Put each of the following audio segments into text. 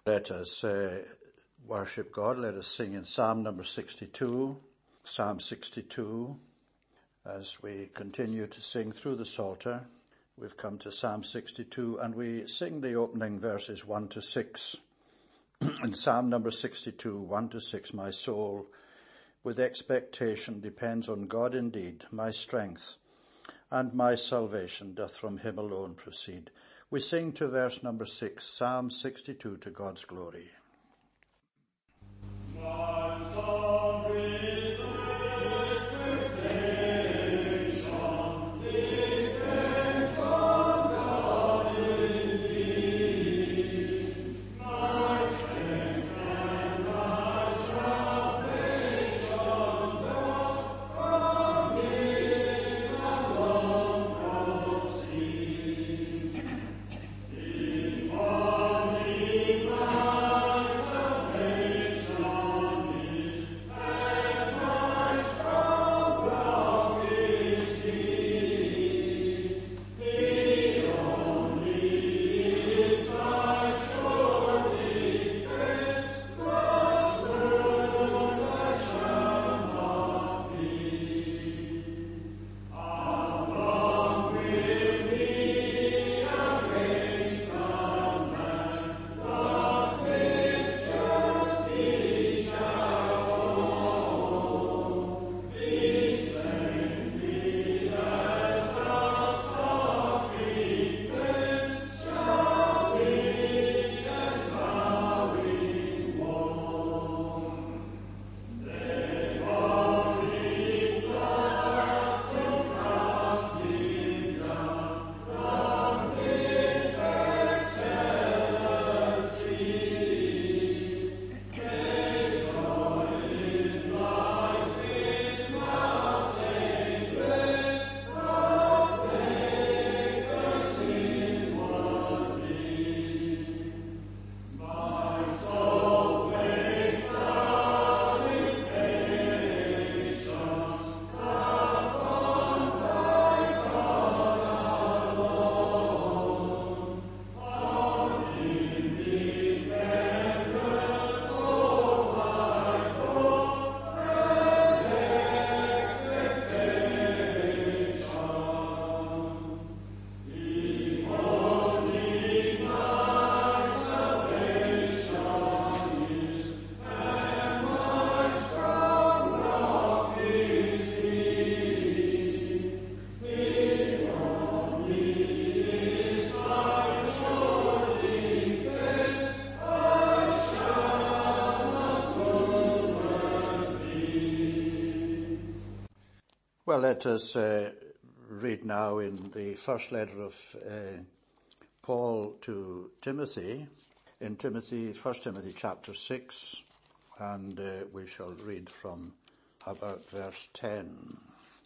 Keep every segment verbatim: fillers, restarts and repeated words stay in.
Let us uh, worship God. Let us sing in Psalm number sixty-two. Psalm sixty-two. As we continue to sing through the Psalter, we've come to Psalm sixty-two and we sing the opening verses one to six. In Psalm number sixty-two, one to six, my soul with expectation depends on God indeed. My strength and my salvation doth from him alone proceed. We sing to verse number six, Psalm sixty-two, to God's glory. Well, let us uh, read now in the first letter of uh, Paul to Timothy, in Timothy, First Timothy chapter six, and uh, we shall read from about verse ten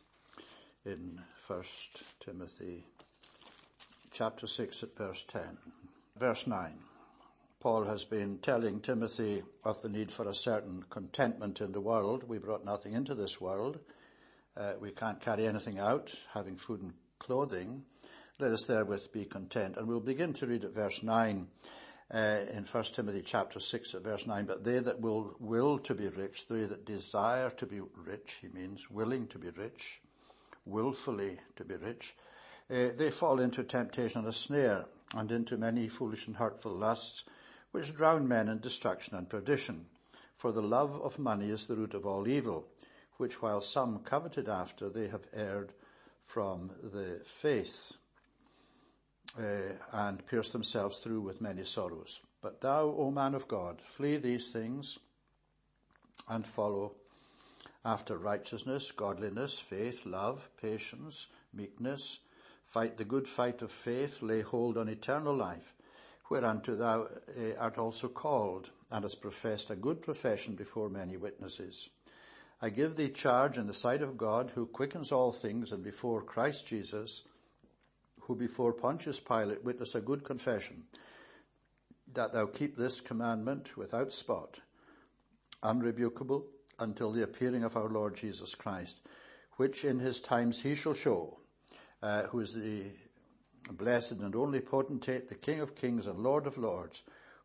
in First Timothy chapter six at verse ten. Verse nine. Paul has been telling Timothy of the need for a certain contentment in the world. We brought nothing into this world. Uh, we can't carry anything out, having food and clothing. Let us therewith be content. And we'll begin to read at verse nine uh, in First Timothy chapter six at verse nine. But they that will will to be rich, they that desire to be rich, he means willing to be rich, willfully to be rich, uh, they fall into temptation and a snare, and into many foolish and hurtful lusts, which drown men in destruction and perdition. For the love of money is the root of all evil, which while some coveted after, they have erred from the faith, uh, and pierced themselves through with many sorrows. But thou, O man of God, flee these things, and follow after righteousness, godliness, faith, love, patience, meekness. Fight the good fight of faith, lay hold on eternal life, whereunto thou uh, art also called, and hast professed a good profession before many witnesses. I give thee charge in the sight of God, who quickens all things, and before Christ Jesus, who before Pontius Pilate witnessed a good confession, that thou keep this commandment without spot, unrebukable, until the appearing of our Lord Jesus Christ, which in his times he shall show, uh, who is the blessed and only potentate, the King of kings and Lord of lords,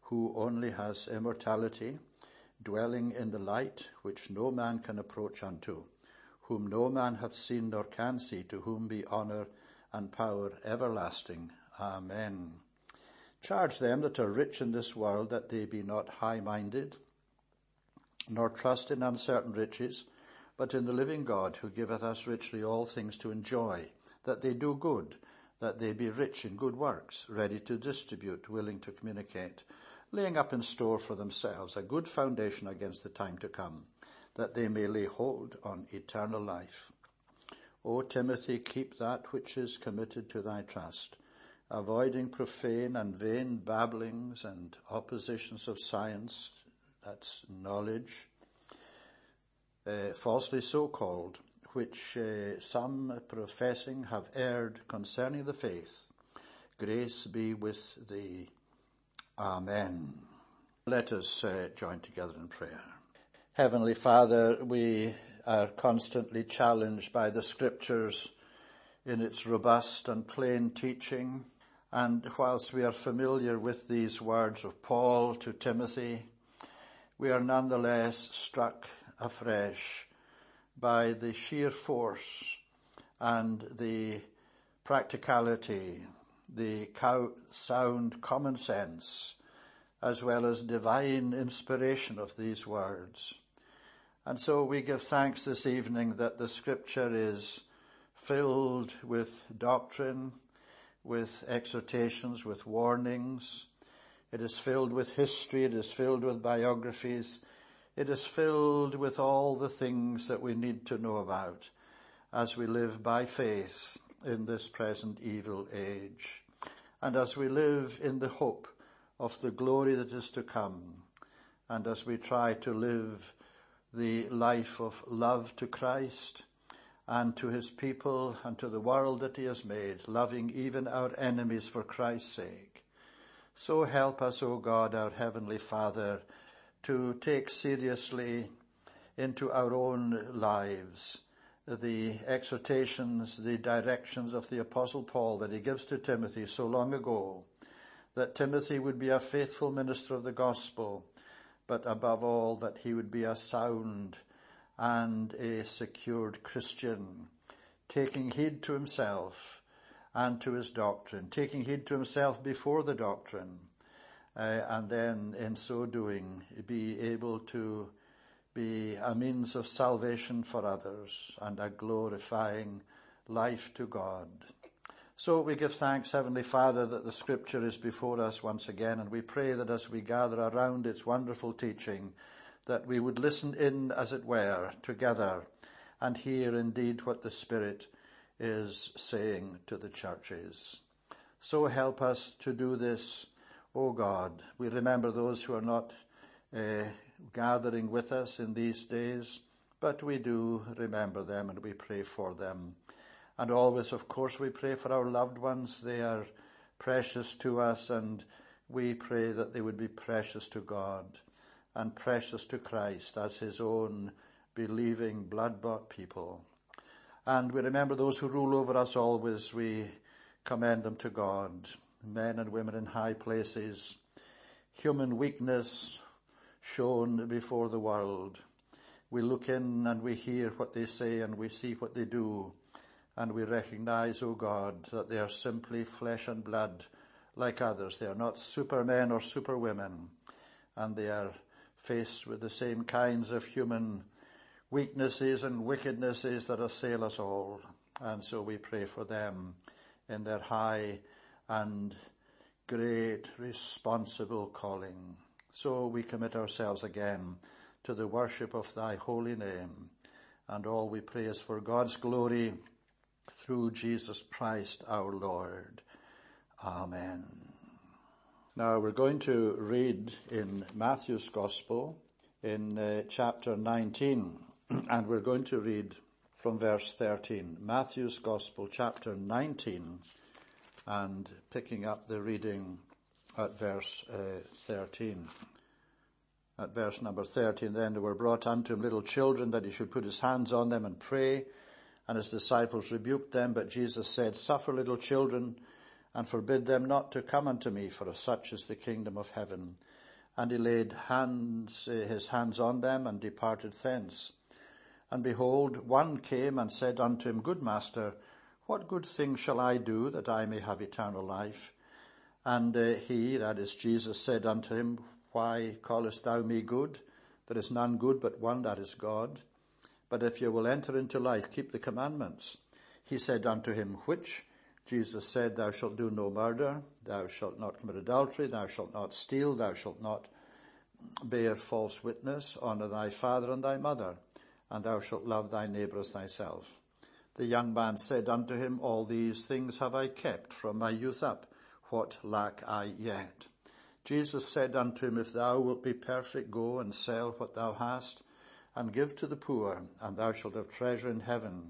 who only has immortality, dwelling in the light which no man can approach unto, whom no man hath seen nor can see, to whom be honour and power everlasting. Amen. Charge them that are rich in this world that they be not high-minded, nor trust in uncertain riches, but in the living God, who giveth us richly all things to enjoy, that they do good, that they be rich in good works, ready to distribute, willing to communicate, laying up in store for themselves a good foundation against the time to come, that they may lay hold on eternal life. O Timothy, keep that which is committed to thy trust, avoiding profane and vain babblings and oppositions of science, that's knowledge, uh, falsely so called, which uh, some professing have erred concerning the faith. Grace be with thee. Amen. Let us uh, join together in prayer. Heavenly Father, we are constantly challenged by the Scriptures in its robust and plain teaching. And whilst we are familiar with these words of Paul to Timothy, we are nonetheless struck afresh by the sheer force and the practicality, the sound common sense, as well as divine inspiration of these words. And so we give thanks this evening that the Scripture is filled with doctrine, with exhortations, with warnings. It is filled with history. It is filled with biographies. It is filled with all the things that we need to know about as we live by faith in this present evil age, and as we live in the hope of the glory that is to come, and as we try to live the life of love to Christ and to his people and to the world that he has made, loving even our enemies for Christ's sake. So help us, O God, our Heavenly Father, to take seriously into our own lives the exhortations, the directions of the Apostle Paul that he gives to Timothy so long ago, that Timothy would be a faithful minister of the gospel, but above all that he would be a sound and a secured Christian, taking heed to himself and to his doctrine, taking heed to himself before the doctrine, uh, and then in so doing be able to be a means of salvation for others and a glorifying life to God. So we give thanks, Heavenly Father, that the Scripture is before us once again, and we pray that as we gather around its wonderful teaching, that we would listen in, as it were, together and hear indeed what the Spirit is saying to the churches. So help us to do this, O God. We remember those who are not uh, gathering with us in these days, but we do remember them and we pray for them. And always, of course, we pray for our loved ones. They are precious to us, and we pray that they would be precious to God and precious to Christ as his own believing, blood-bought people. And we remember those who rule over us always. We commend them to God, men and women in high places, human weakness shown before the world. We look in and we hear what they say and we see what they do. And we recognize, O God, that they are simply flesh and blood like others. They are not supermen or superwomen. And they are faced with the same kinds of human weaknesses and wickednesses that assail us all. And so we pray for them in their high and great responsible calling. So we commit ourselves again to the worship of thy holy name. And all we pray is for God's glory through Jesus Christ our Lord. Amen. Now we're going to read in Matthew's Gospel in uh, chapter nineteen, and we're going to read from verse thirteen. Matthew's Gospel, chapter nineteen, and picking up the reading at verse uh, thirteen. At verse number thirteen, then there were brought unto him little children, that he should put his hands on them and pray. And his disciples rebuked them, but Jesus said, Suffer little children, and forbid them not to come unto me, for of such is the kingdom of heaven. And he laid hands, uh, his hands on them and departed thence. And behold, one came and said unto him, Good master, what good thing shall I do that I may have eternal life? And uh, he, that is Jesus, said unto him, Why callest thou me good? There is none good but one, that is God. But if you will enter into life, keep the commandments. He said unto him, Which? Jesus said, Thou shalt do no murder, thou shalt not commit adultery, thou shalt not steal, thou shalt not bear false witness, honour thy father and thy mother, and thou shalt love thy neighbour as thyself. The young man said unto him, All these things have I kept from my youth up. What lack I yet? Jesus said unto him, If thou wilt be perfect, go and sell what thou hast, and give to the poor, and thou shalt have treasure in heaven.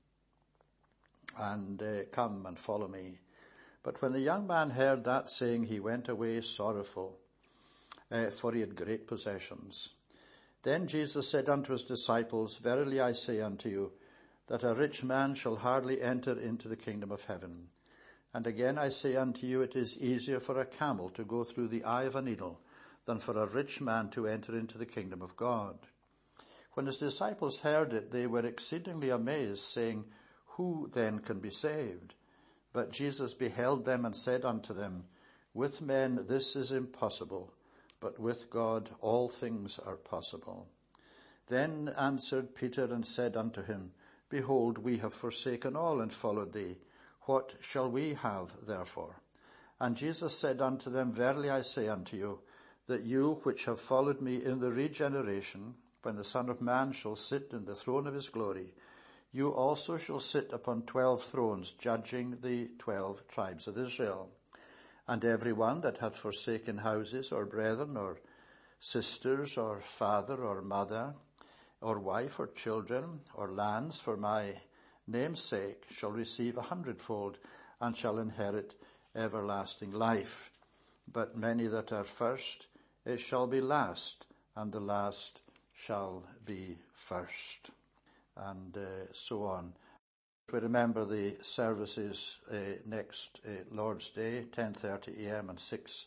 And uh, come and follow me. But when the young man heard that saying, he went away sorrowful, uh, for he had great possessions. Then Jesus said unto his disciples, Verily I say unto you, that a rich man shall hardly enter into the kingdom of heaven. And again I say unto you, it is easier for a camel to go through the eye of a needle than for a rich man to enter into the kingdom of God. When his disciples heard it, they were exceedingly amazed, saying, Who then can be saved? But Jesus beheld them and said unto them, With men this is impossible, but with God all things are possible. Then answered Peter and said unto him, Behold, we have forsaken all and followed thee. What shall we have therefore? And Jesus said unto them, Verily I say unto you, that you which have followed me in the regeneration, when the Son of Man shall sit in the throne of his glory, you also shall sit upon twelve thrones, judging the twelve tribes of Israel. And every one that hath forsaken houses, or brethren, or sisters, or father, or mother, or wife, or children, or lands, for my name's sake, shall receive a hundredfold, and shall inherit everlasting life. But many that are first, it shall be last, and the last shall be first. And uh, so on. We remember the services uh, next uh, Lord's Day, ten thirty a.m. and six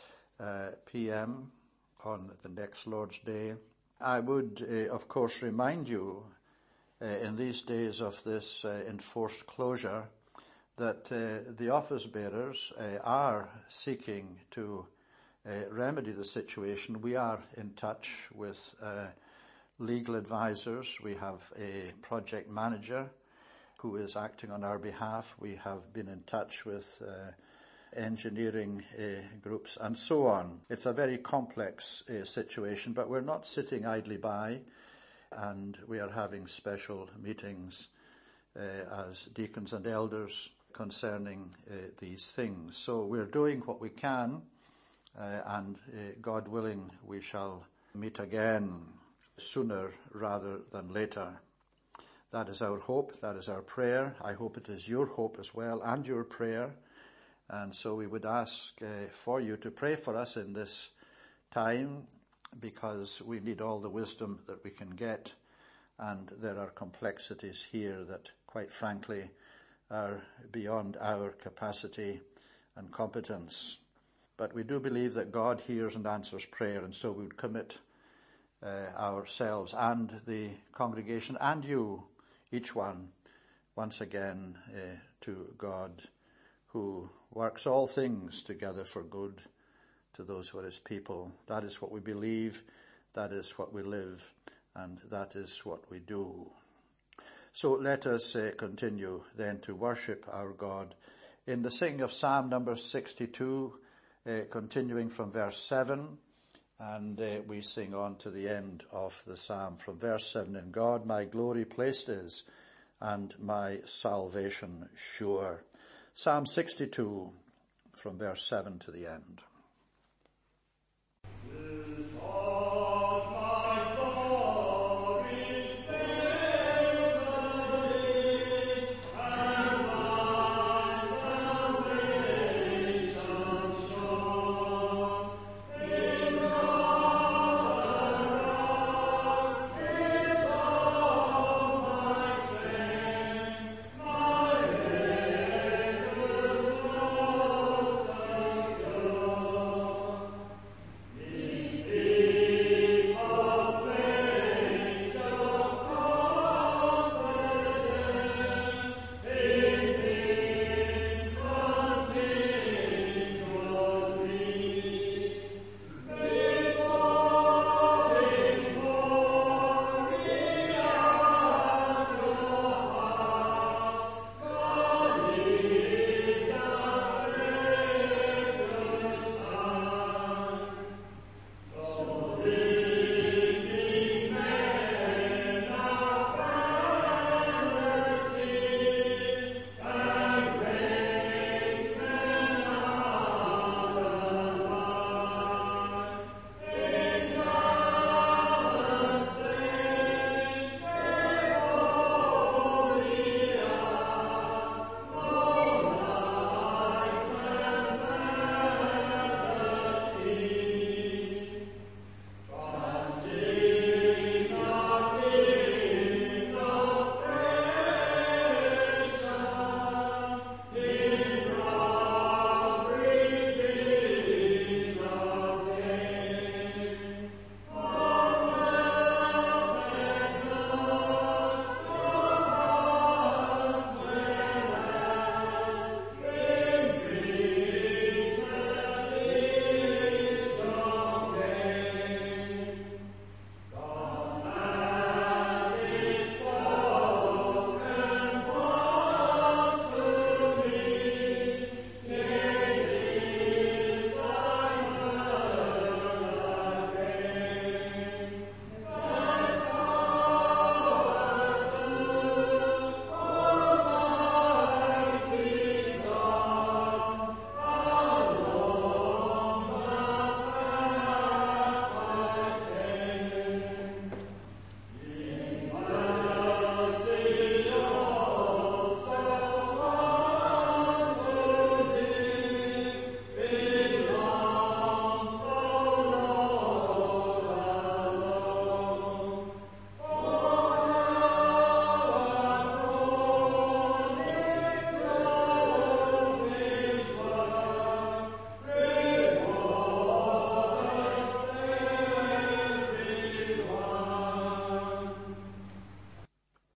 p.m. on the next Lord's Day. I would, uh, of course, remind you uh, in these days of this uh, enforced closure that uh, the office bearers uh, are seeking to uh, remedy the situation. We are in touch with uh, legal advisors. We have a project manager who is acting on our behalf. We have been in touch with uh, engineering uh, groups and so on. It's a very complex uh, situation, but we're not sitting idly by, and we are having special meetings uh, as deacons and elders concerning uh, these things. So we're doing what we can, uh, and uh, God willing, we shall meet again sooner rather than later. That is our hope. That is our prayer. I hope it is your hope as well and your prayer. And so we would ask uh, for you to pray for us in this time, because we need all the wisdom that we can get. And there are complexities here that, quite frankly, are beyond our capacity and competence. But we do believe that God hears and answers prayer, and so we would commit Uh, ourselves and the congregation and you, each one, once again uh, to God, who works all things together for good to those who are his people. That is what we believe, that is what we live, and that is what we do. So let us uh, continue then to worship our God in the singing of Psalm number sixty-two, uh, continuing from verse seven. And uh, we sing on to the end of the psalm from verse seven. In God my glory placed is, and my salvation sure. Psalm sixty-two from verse seven to the end.